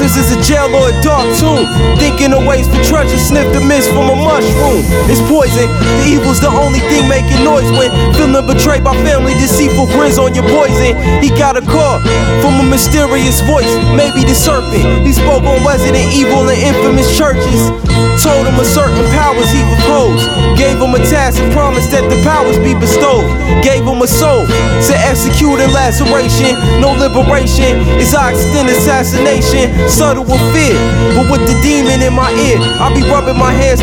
This is a jail or a dark tomb. Thinking of ways for treasure, sniff the mist from a mushroom. It's poison, the evil's the only thing making noise when feeling betrayed by family, deceitful grins on your poison. He got a call from a mysterious voice, maybe the serpent. He spoke on Resident Evil and infamous churches. Told him a certain powers he proposed. Gave him a task and promised that the powers be bestowed. Gave him a soul to execute in laceration. No liberation is our extended assassination. Subtle with fear, but with the demon in my ear, I be rubbing my hands